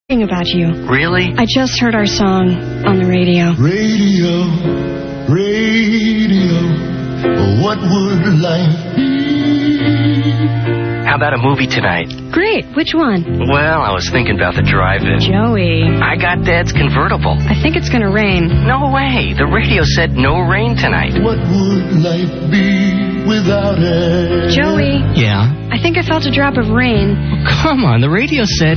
about you. Really? I just heard our song on the radio. Radio, what would life be? How about a movie tonight? Great. Which one? Well, I was thinking about the drive-in. Joey. I got Dad's convertible. I think it's going to rain. No way. The radio said no rain tonight. What would life be without it? Joey. Yeah? I think I felt a drop of rain. Come on. The radio said...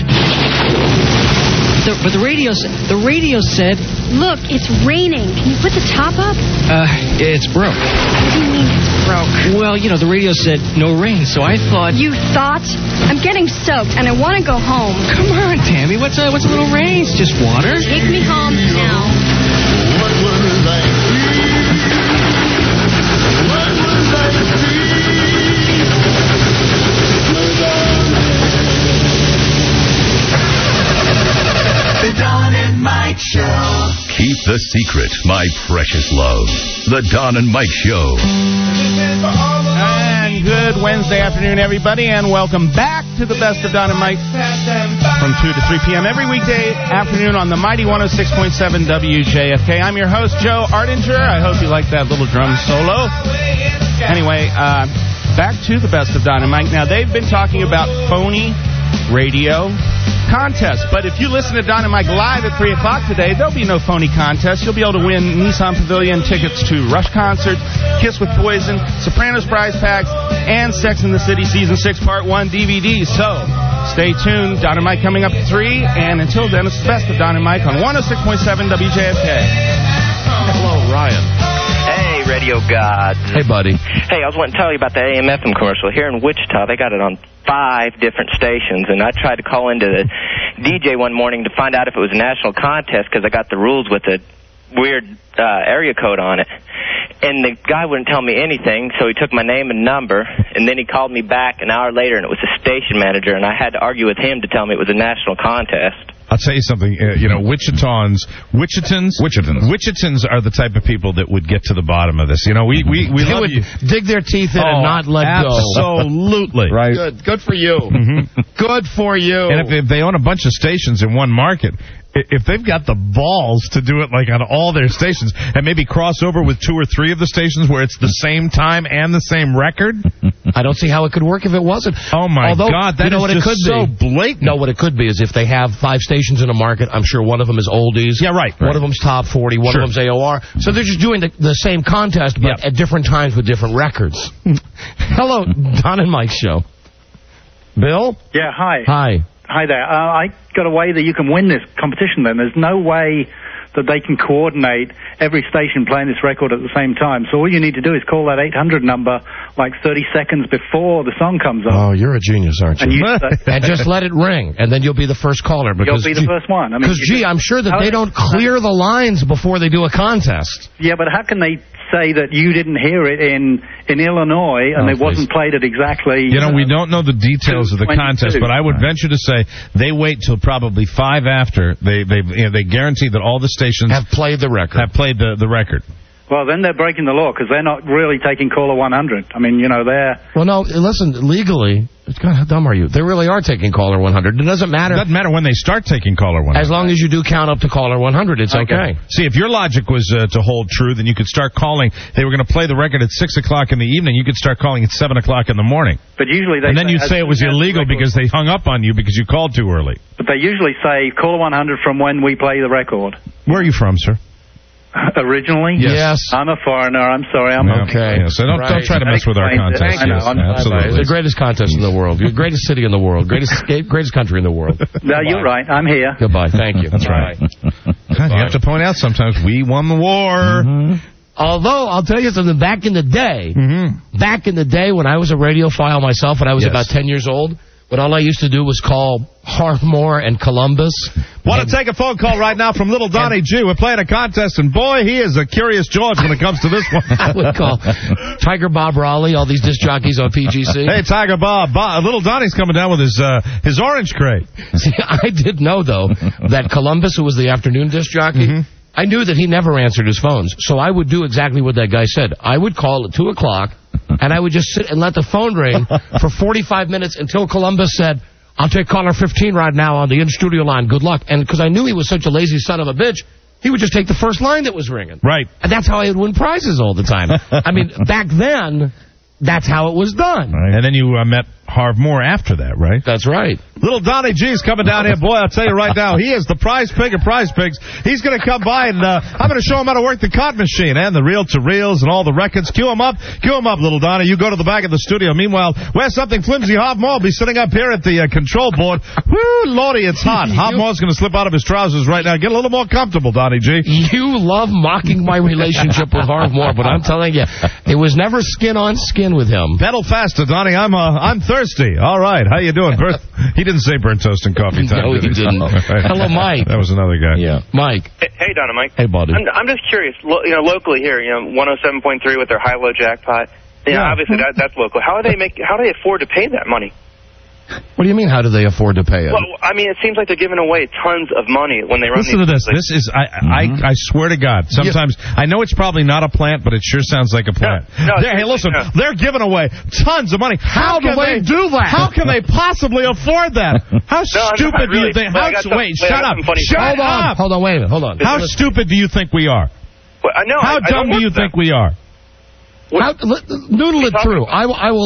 But the radio said... Look, it's raining. Can you put the top up? It's broke. What do you mean it's broke? Well, the radio said no rain, so I thought... You thought? I'm getting soaked, and I want to go home. Come on, Tammy. What's a little rain? It's just water. Take me home now. What would life be? What would life be without it? The Don and Mike Show. Keep the secret, my precious love. The Don and Mike Show. And good Wednesday afternoon, everybody, and welcome back to the Best of Don and Mike from 2 to 3 p.m. every weekday afternoon on the mighty 106.7 WJFK. I'm your host, Joe Ardinger. I hope you like that little drum solo. Anyway, back to the Best of Don and Mike. Now, they've been talking about phony radio contest, but if you listen to Don and Mike live at 3 o'clock today, there'll be no phony contest. You'll be able to win Nissan Pavilion tickets to Rush concert, Kiss with Poison, Sopranos prize packs, and Sex and the City Season 6 Part 1 DVD. So stay tuned. Don and Mike coming up at 3, and until then, it's the Best of Don and Mike on 106.7 WJFK. Hello, Ryan. Hey, Radio Gods. Hey, buddy. Hey, I was wanting to tell you about the AM/FM commercial. Here in Wichita, they got it on 5 different stations, and I tried to call into the DJ one morning to find out if it was a national contest because I got the rules with a weird area code on it. And the guy wouldn't tell me anything, so he took my name and number, and then he called me back an hour later, and it was the station manager, and I had to argue with him to tell me it was a national contest. I'll tell you something, Wichitans are the type of people that would get to the bottom of this. We love you. Dig their teeth in and not let go. Absolutely. Right. Good for you. Mm-hmm. Good for you. And if they own a bunch of stations in one market, if they've got the balls to do it like on all their stations and maybe cross over with 2 or 3 of the stations where it's the same time and the same record, I don't see how it could work if it wasn't. Oh, my God. That is just so blatant. No, what it could be is if they have 5 stations in a market, I'm sure one of them is oldies. Yeah, right. One of them's top 40, one of them's AOR. So they're just doing the same contest, but at different times with different records. Hello, Don and Mike Show. Bill? Yeah, hi. Hi. Hi there. I got a way that you can win this competition then. There's no way that they can coordinate every station playing this record at the same time. So all you need to do is call that 800 number like 30 seconds before the song comes on. Oh, you're a genius, aren't you? And just let it ring, and then you'll be the first caller. You'll be the first one. Because, I'm sure that they don't clear the lines before they do a contest. Yeah, but how can they say that you didn't hear it in Illinois and it wasn't played at exactly... we don't know the details of the contest, but I would venture to say they wait till probably 5 after. They guarantee that all the stations... have played the record. Have played the record. Well, then they're breaking the law because they're not really taking caller 100. I mean, they're... Well, no, listen, legally, God, how dumb are you? They really are taking caller 100. It doesn't matter. It doesn't matter when they start taking caller 100. As long as you do count up to caller 100, it's okay. See, if your logic was to hold true, then you could start calling. They were going to play the record at 6 o'clock in the evening. You could start calling at 7 o'clock in the morning. But usually they... And then you'd say it was illegal because they hung up on you because you called too early. But they usually say caller 100 from when we play the record. Where are you from, sir? Originally? Yes. I'm a foreigner. I'm sorry. Okay. Yeah, so don't try to mess with our contest. Absolutely. It's the greatest contest in the world. The greatest city in the world. Greatest country in the world. No, you're right. I'm here. Goodbye. Thank you. That's right. God, you have to point out sometimes we won the war. Mm-hmm. Although, I'll tell you something, back in the day when I was a radiophile myself, when I was about 10 years old, but all I used to do was call Harmore and Columbus. Want to take a phone call right now from Little Donnie Jew. We're playing a contest, and boy, he is a curious George when it comes to this one. I would call Tiger Bob Raleigh, all these disc jockeys on PGC. Hey, Tiger Bob. Little Donnie's coming down with his orange crate. See, I did know, though, that Columbus, who was the afternoon disc jockey, I knew that he never answered his phones. So I would do exactly what that guy said. I would call at 2 o'clock, and I would just sit and let the phone ring for 45 minutes until Columbus said, I'll take caller 15 right now on the in-studio line. Good luck. And because I knew he was such a lazy son of a bitch, he would just take the first line that was ringing. Right. And that's how I would win prizes all the time. I mean, back then, that's how it was done. Right. And then you met Harv Moore after that, right? That's right. Little Donnie G's coming down here. Boy, I'll tell you right now, he is the prize pig of prize pigs. He's going to come by, and I'm going to show him how to work the cot machine and the reel-to-reels and all the records. Cue him up, little Donnie. You go to the back of the studio. Meanwhile, where's something flimsy? Harv Moore will be sitting up here at the control board. Woo, Lordy, it's hot. Harv Moore's going to slip out of his trousers right now. Get a little more comfortable, Donnie G. You love mocking my relationship with Harv Moore, but I'm telling you, it was never skin on skin with him. Pedal faster, Donnie. I'm thirsty. All right. How you doing? He didn't say burnt toast and coffee time. No, he didn't. Hello, Mike. That was another guy. Yeah. Mike. Hey, Don and Mike. Hey, buddy. I'm just curious, locally here, 107.3 with their high-low jackpot. Obviously that's local. How do they afford to pay that money? What do you mean, how do they afford to pay it? Well, I mean, it seems like they're giving away tons of money when they run Listen to this. This is, I swear to God, sometimes, I know it's probably not a plant, but it sure sounds like a plant. Hey, listen, they're giving away tons of money. How do they do that? How can they possibly afford that? How stupid do you think? Wait, shut up. Shut up. Hold on, wait a minute. Hold on. How stupid do you think we are? Well, How dumb do you think we are? Noodle it through. I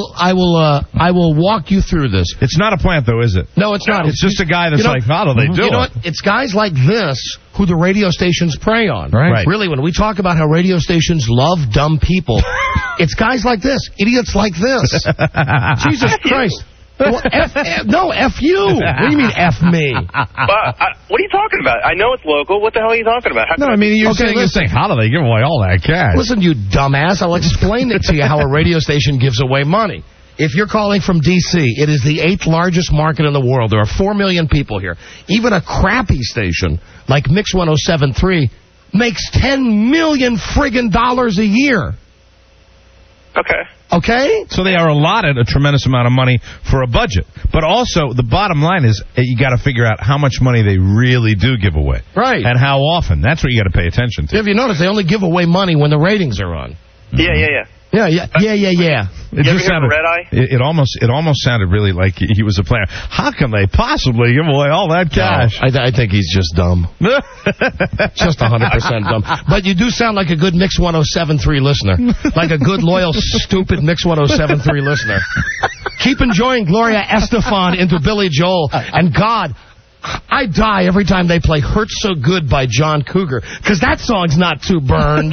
will walk you through this. It's not a plant, though, is it? No, it's not. It's just a guy that's like, how do they do it? You know what? It's guys like this who the radio stations prey on. Right. Really, when we talk about how radio stations love dumb people, it's guys like this, idiots like this. Jesus Christ. Well, F you. What do you mean, F me? What are you talking about? I know it's local. What the hell are you talking about? No, I mean, you're saying, how do they give away all that cash? Listen, you dumbass. I'll explain it to you how a radio station gives away money. If you're calling from D.C., it is the 8th largest market in the world. There are 4 million people here. Even a crappy station like Mix 107.3 makes $10 million friggin' dollars a year. Okay? So they are allotted a tremendous amount of money for a budget. But also, the bottom line is you got to figure out how much money they really do give away. Right. And how often. That's what you got to pay attention to. Have you noticed they only give away money when the ratings are on? Yeah. Yeah. You ever hear of Red Eye? It almost sounded really like he was a player. How can they possibly give away all that cash? No, I think he's just dumb. Just 100% dumb. But you do sound like a good Mix 107.3 listener. Like a good, loyal, stupid Mix 107.3 listener. Keep enjoying Gloria Estefan into Billy Joel. And God, I die every time they play Hurt So Good by John Cougar, because that song's not too burned.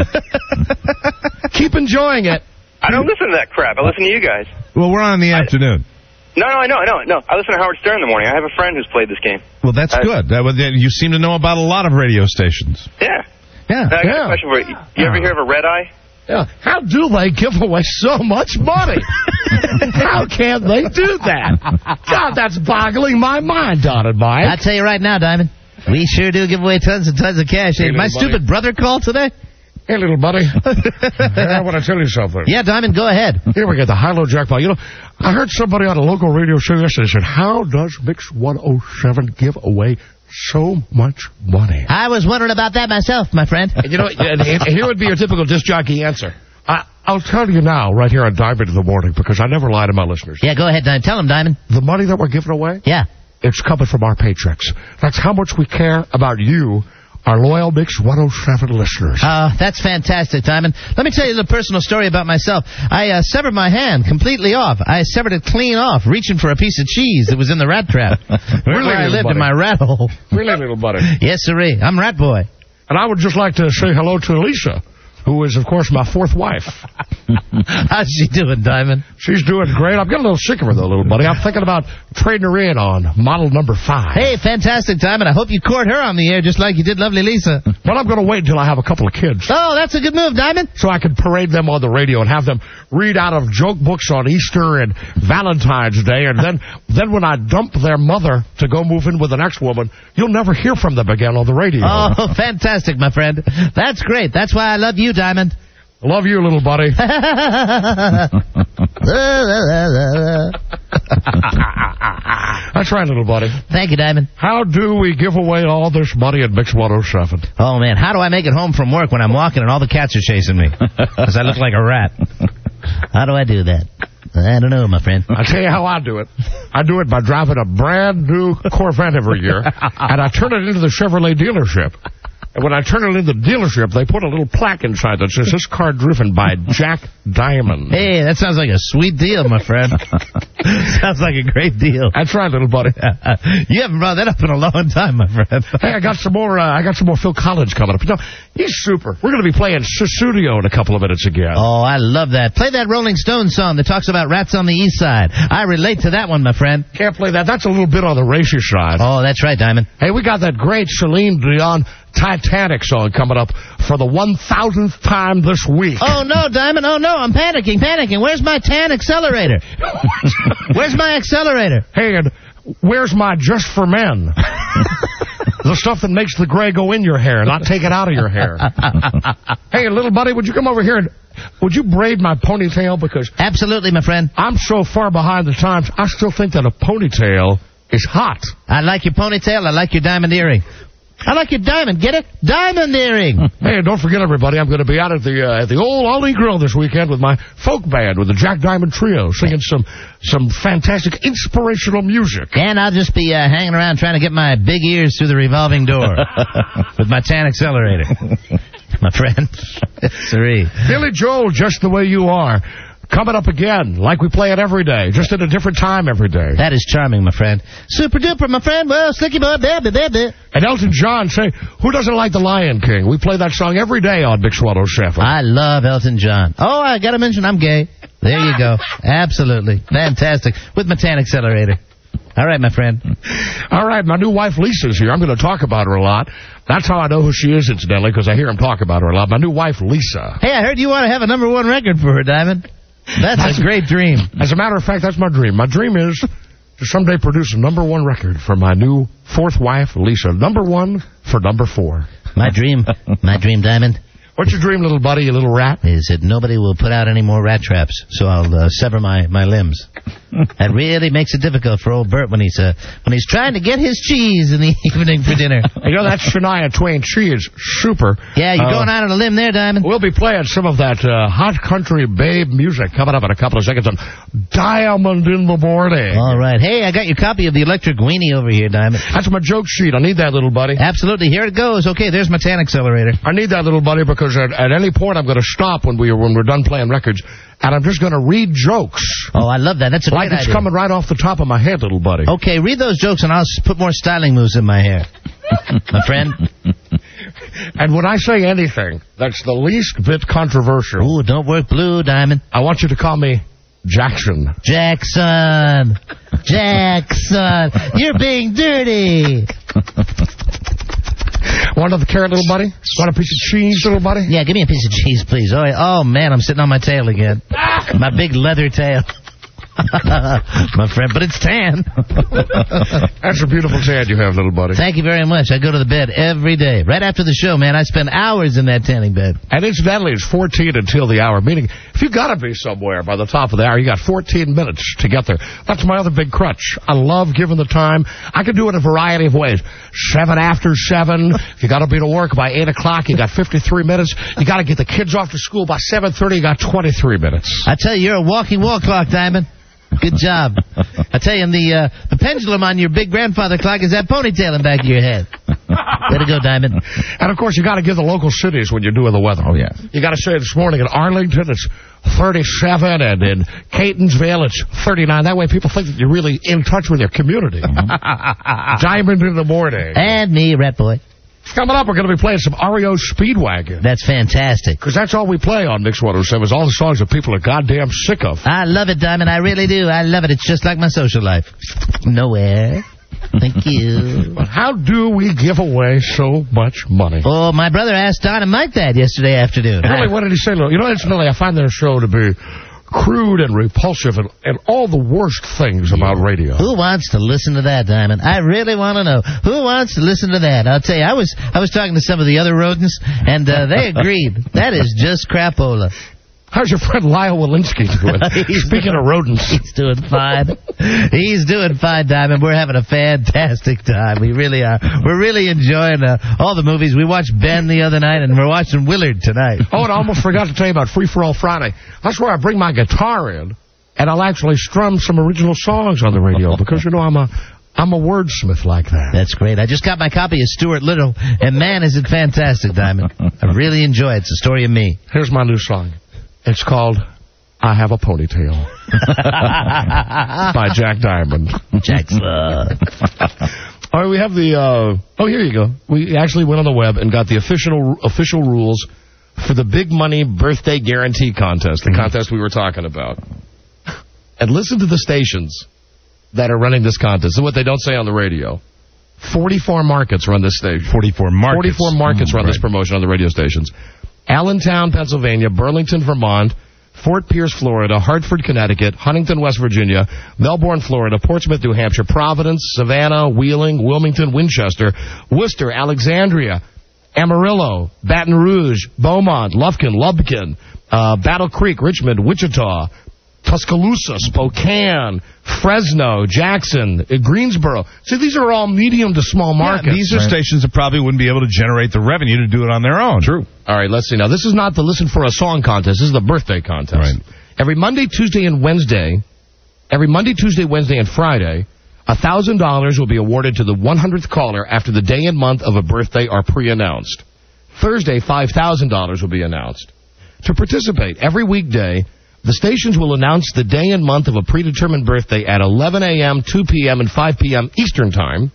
Keep enjoying it. I don't listen to that crap. I listen to you guys. Well, we're on in the afternoon. No, I know. I listen to Howard Stern in the morning. I have a friend who's played this game. Well, that's good. You seem to know about a lot of radio stations. Yeah. I got a question for you. You ever hear of a Red Eye? Yeah. How do they give away so much money? How can they do that? God, that's boggling my mind, Don and Mike. I'll tell you right now, Diamond, we sure do give away tons and tons of cash. Hey, my stupid brother called today? Hey, little buddy. I want to tell you something. Yeah, Diamond, go ahead. Here we get the high-low jackpot. I heard somebody on a local radio show yesterday said, how does Mix 107 give away so much money? I was wondering about that myself, my friend. And here would be your typical disc jockey answer. I'll tell you now, right here on Diamond in the Morning, because I never lie to my listeners. Yeah, go ahead, Diamond. Tell them, Diamond. The money that we're giving away? Yeah. It's coming from our paychecks. That's how much we care about you, our loyal Mix 107 listeners. That's fantastic, Diamond. Let me tell you a personal story about myself. I severed my hand completely off. I severed it clean off, reaching for a piece of cheese that was in the rat trap. Where I lived in my rat hole. Really, little buddy? Yes, sirree. I'm Rat Boy. And I would just like to say hello to Lisa, who is, of course, my fourth wife. How's she doing, Diamond? She's doing great. I'm getting a little sick of her, though, little buddy. I'm thinking about trading her in on model number 5. Hey, fantastic, Diamond. I hope you court her on the air just like you did lovely Lisa. Well, I'm going to wait until I have a couple of kids. Oh, that's a good move, Diamond. So I can parade them on the radio and have them read out of joke books on Easter and Valentine's Day. And then when I dump their mother to go move in with the next woman, you'll never hear from them again on the radio. Oh, fantastic, my friend. That's great. That's why I love you, Diamond. I love you, little buddy. That's right, little buddy. Thank you, Diamond. How do we give away all this money at Mix 107? Oh, man, how do I make it home from work when I'm walking and all the cats are chasing me? Because I look like a rat. How do I do that? I don't know, my friend. I'll tell you how I do it. I do it by driving a brand new Corvette every year, and I turn it into the Chevrolet dealership. And when I turn it into the dealership, they put a little plaque inside that says, this car driven by Jack Diamond. Hey, that sounds like a sweet deal, my friend. Sounds like a great deal. That's right, little buddy. You haven't brought that up in a long time, my friend. Hey, I got some more Phil Collins coming up. You know, he's super. We're going to be playing Sussudio in a couple of minutes again. Oh, I love that. Play that Rolling Stones song that talks about rats on the east side. I relate to that one, my friend. Can't play that. That's a little bit on the racier side. Oh, that's right, Diamond. Hey, we got that great Celine Dion Titanic song coming up for the 1,000th time this week. Oh, no, Diamond. Oh, no, I'm panicking. Where's my tan accelerator? Where's my accelerator? Hey, and where's my Just for Men? The stuff that makes the gray go in your hair, not take it out of your hair. Hey, little buddy, would you come over here and would you braid my ponytail? Because absolutely, my friend. I'm so far behind the times, I still think that a ponytail is hot. I like your ponytail. I like your diamond earring. I like your diamond. Get it? Diamond earring. Hey, don't forget, everybody, I'm going to be out at the old Ollie Grill this weekend with my folk band, with the Jack Diamond Trio, singing some fantastic inspirational music. And I'll just be hanging around trying to get my big ears through the revolving door with my tan accelerator. My friend. Sorry. Billy Joel, Just the Way You Are. Coming up again, like we play it every day, just at a different time every day. That is charming, my friend. Super duper, my friend. Well, slicky boy, baby, baby. And Elton John, say, who doesn't like The Lion King? We play that song every day on Mix 107. I love Elton John. Oh, I got to mention I'm gay. There you go. Absolutely. Fantastic. With my tan accelerator. All right, my friend. All right, my new wife Lisa's here. I'm going to talk about her a lot. That's how I know who she is, incidentally, because I hear him talk about her a lot. My new wife, Lisa. Hey, I heard you want to have a number 1 record for her, Diamond. That's a great dream. As a matter of fact, that's my dream. My dream is to someday produce a number 1 record for my new 4th wife, Lisa. Number 1 for number 4. My dream, Diamond. What's your dream, little buddy, you little rat? Is that nobody will put out any more rat traps, so I'll sever my limbs. That really makes it difficult for old Bert when he's trying to get his cheese in the evening for dinner. You know, that's Shania Twain. She is super. Yeah, you're going out on a limb there, Diamond. We'll be playing some of that hot country babe music coming up in a couple of seconds on Diamond in the Morning. All right. Hey, I got your copy of the Electric Weenie over here, Diamond. That's my joke sheet. I need that, little buddy. Absolutely. Here it goes. Okay, there's my tan accelerator. I need that, little buddy, because at any point I'm going to stop when we're done playing records, and I'm just going to read jokes. Oh, I love that. That's a great idea. Like it's coming right off the top of my head, little buddy. Okay, read those jokes, and I'll put more styling moves in my hair. My friend. And when I say anything that's the least bit controversial... Ooh, don't work blue, Diamond. I want you to call me Jackson. Jackson. Jackson. You're being dirty. Want another carrot, little buddy? Want a piece of cheese, little buddy? Yeah, give me a piece of cheese, please. Oh man, I'm sitting on my tail again. My big leather tail. My friend, but it's tan. That's a beautiful tan you have, little buddy. Thank you very much. I go to the bed every day. Right after the show, man, I spend hours in that tanning bed. And incidentally, it's 14 until the hour, meaning if you got to be somewhere by the top of the hour, you got 14 minutes to get there. That's my other big crutch. I love giving the time. I can do it a variety of ways. 7 after 7. If you got to be to work by 8 o'clock, you got 53 minutes. You got to get the kids off to school by 7:30, you got 23 minutes. I tell you, you're a walking wall clock, Diamond. Good job. I tell you, and the pendulum on your big grandfather clock is that ponytail in the back of your head. Way to go, Diamond. And, of course, you got to give the local cities when you're doing the weather. Oh, yeah. You got to say this morning in Arlington it's 37, and in Catonsville it's 39. That way people think that you're really in touch with your community. Diamond in the Morning. And me, Rat Boy. Coming up, we're going to be playing some REO Speedwagon. That's fantastic. Because that's all we play on Mix 107 is all the songs that people are goddamn sick of. I love it, Diamond. I really do. I love it. It's just like my social life. Nowhere. Thank you. But how do we give away so much money? Oh, my brother asked Don and Mike that yesterday afternoon. Really, what did he say? You know, incidentally, I find their show to be crude and repulsive and all the worst things about radio. Who wants to listen to that, Diamond? I really want to know. Who wants to listen to that? I'll tell you, I was talking to some of the other rodents, and they agreed. That is just crapola. How's your friend Lyle Walensky doing? Speaking of rodents. He's doing fine. He's doing fine, Diamond. We're having a fantastic time. We really are. We're really enjoying all the movies. We watched Ben the other night, and we're watching Willard tonight. Oh, and I almost forgot to tell you about Free For All Friday. That's where I bring my guitar in. And I'll actually strum some original songs on the radio because, I'm a wordsmith like that. That's great. I just got my copy of Stuart Little, and man, is it fantastic, Diamond. I really enjoy it. It's a story of me. Here's my new song. It's called I Have a Ponytail by Jack Diamond. Jack's All right, we have the... here you go. We actually went on the web and got the official rules for the Big Money Birthday Guarantee Contest, the contest we were talking about. And listen to the stations that are running this contest. This is what they don't say on the radio. 44 markets run this station. 44 markets? 44 markets run this promotion on the radio stations. Allentown, Pennsylvania, Burlington, Vermont, Fort Pierce, Florida, Hartford, Connecticut, Huntington, West Virginia, Melbourne, Florida, Portsmouth, New Hampshire, Providence, Savannah, Wheeling, Wilmington, Winchester, Worcester, Alexandria, Amarillo, Baton Rouge, Beaumont, Lufkin, Battle Creek, Richmond, Wichita, Tuscaloosa, Spokane, Fresno, Jackson, Greensboro. See, these are all medium to small markets. Yeah, these are stations that probably wouldn't be able to generate the revenue to do it on their own. True. All right, let's see. Now, this is not the Listen for a Song contest. This is the birthday contest. Right. Every Monday, Tuesday, and Friday, $1,000 will be awarded to the 100th caller after the day and month of a birthday are pre-announced. Thursday, $5,000 will be announced. To participate, every weekday, the stations will announce the day and month of a predetermined birthday at 11 a.m., 2 p.m., and 5 p.m. Eastern Time,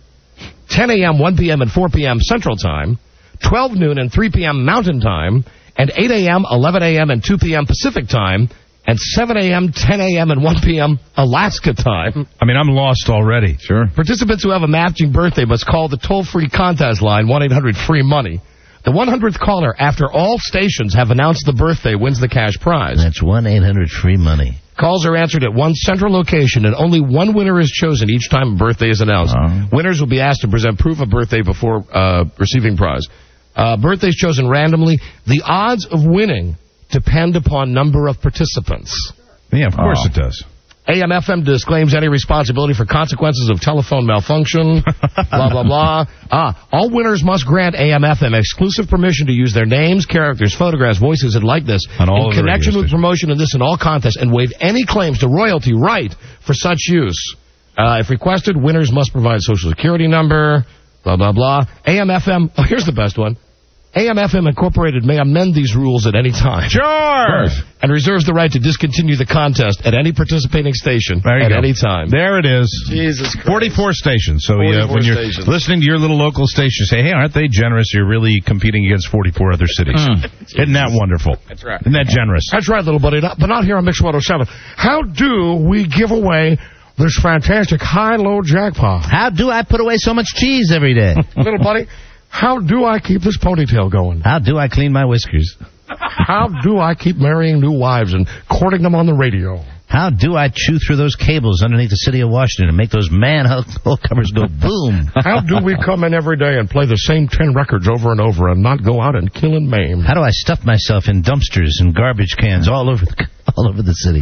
10 a.m., 1 p.m., and 4 p.m. Central Time, 12 noon and 3 p.m. Mountain Time, and 8 a.m., 11 a.m., and 2 p.m. Pacific Time, and 7 a.m., 10 a.m., and 1 p.m. Alaska Time. I mean, I'm lost already. Sure. Participants who have a matching birthday must call the toll-free contest line, 1-800-FREE-MONEY. The 100th caller, after all stations have announced the birthday, wins the cash prize. That's 1-800-FREE-MONEY. Calls are answered at one central location, and only one winner is chosen each time a birthday is announced. Winners will be asked to present proof of birthday before receiving prize. Birthdays chosen randomly. The odds of winning depend upon number of participants. Yeah, of course it does. AM/FM disclaims any responsibility for consequences of telephone malfunction, blah, blah, blah. All winners must grant AM/FM exclusive permission to use their names, characters, photographs, voices, and likeness in connection with promotion of this and all contests and waive any claims to royalty right for such use. If requested, winners must provide social security number, blah, blah, blah. AM/FM, here's the best one. AM/FM Incorporated may amend these rules at any time. Sure! And reserves the right to discontinue the contest at any participating station at any time. There it is. Jesus Christ. 44 stations. So 44 when you're stations. listening to your little local station, say, hey, aren't they generous? You're really competing against 44 other cities. Isn't that wonderful? That's right. Isn't that generous? That's right, little buddy. But not here on Mix 107. How do we give away this fantastic high-low jackpot? How do I put away so much cheese every day? Little buddy, how do I keep this ponytail going? How do I clean my whiskers? How do I keep marrying new wives and courting them on the radio? How do I chew through those cables underneath the city of Washington and make those manhole covers go boom? How do we come in every day and play the same 10 records over and over and not go out and kill and maim? How do I stuff myself in dumpsters and garbage cans all over the city?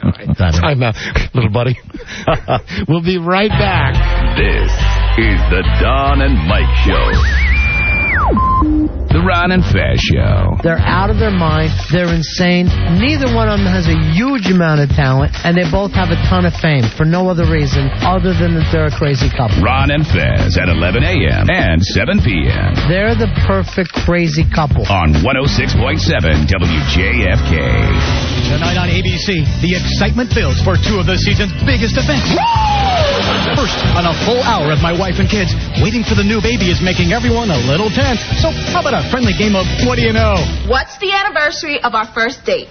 Time out, little buddy. We'll be right back. This is the Don and Mike Show. The Ron and Fez Show. They're out of their mind. They're insane. Neither one of them has a huge amount of talent, and they both have a ton of fame for no other reason other than that they're a crazy couple. Ron and Fez at 11 a.m. and 7 p.m. They're the perfect crazy couple. On 106.7 WJFK. Tonight on ABC, the excitement builds for two of the season's biggest events. First, on a full hour of my wife and kids, waiting for the new baby is making everyone a little tense. So how about a friendly game of What Do You Know? What's the anniversary of our first date?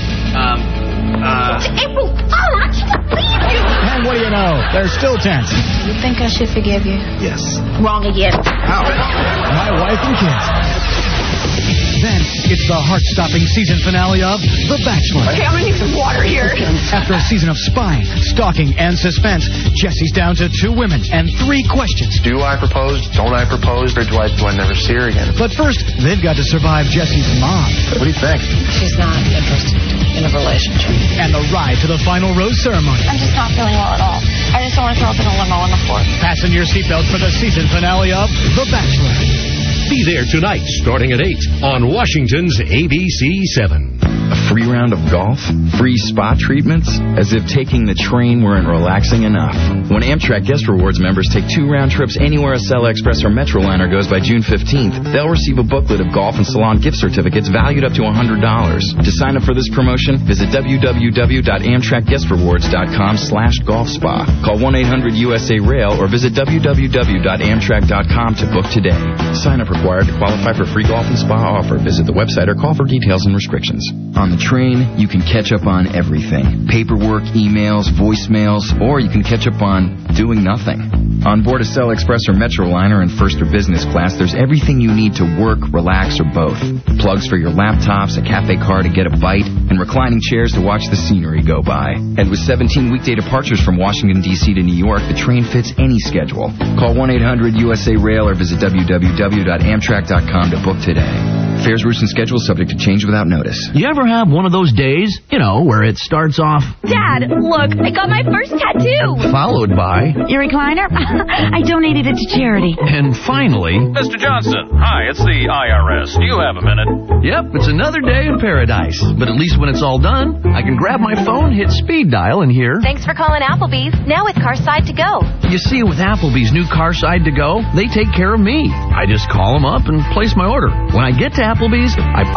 It's April 3rd. I can't believe you. And what do you know? They're still tense. You think I should forgive you? Yes. Wrong again. My wife and kids. Then, it's the heart-stopping season finale of The Bachelor. Okay, I'm gonna need some water here. After a season of spying, stalking, and suspense, Jesse's down to 2 women and 3 questions. Do I propose? Don't I propose? Or do I never see her again? But first, they've got to survive Jesse's mom. What do you think? She's not interested in a relationship. And the ride to the final rose ceremony. I'm just not feeling well at all. I just don't want to throw up in a limo on the floor. Fasten your seatbelts for the season finale of The Bachelor. Be there tonight, starting at 8 on Washington's ABC 7. A free round of golf? Free spa treatments? As if taking the train weren't relaxing enough. When Amtrak Guest Rewards members take 2 round trips anywhere Acela Express or Metroliner goes by June 15th, they'll receive a booklet of golf and salon gift certificates valued up to $100. To sign up for this promotion, visit www.amtrakguestrewards.com/golfspa. Call 1-800-USA-RAIL or visit www.amtrak.com to book today. Sign up required to qualify for free golf and spa offer. Visit the website or call for details and restrictions. On the train, you can catch up on everything. Paperwork, emails, voicemails, or you can catch up on doing nothing. On board Acela Express or Metroliner in first or business class, there's everything you need to work, relax, or both. Plugs for your laptops, a cafe car to get a bite, and reclining chairs to watch the scenery go by. And with 17 weekday departures from Washington, D.C. to New York, the train fits any schedule. Call 1-800-USA-RAIL or visit www.amtrak.com to book today. Fares, routes, and schedules subject to change without notice. You ever have one of those days, where it starts off... Dad, look, I got my first tattoo. Followed by... Your recliner? I donated it to charity. And finally... Mr. Johnson, hi, it's the IRS. Do you have a minute? Yep, it's another day in paradise. But at least when it's all done, I can grab my phone, hit speed dial, and hear... Thanks for calling Applebee's. Now with Carside to Go. You see, with Applebee's new Carside to Go, they take care of me. I just call them up and place my order. When I get to Applebee's, I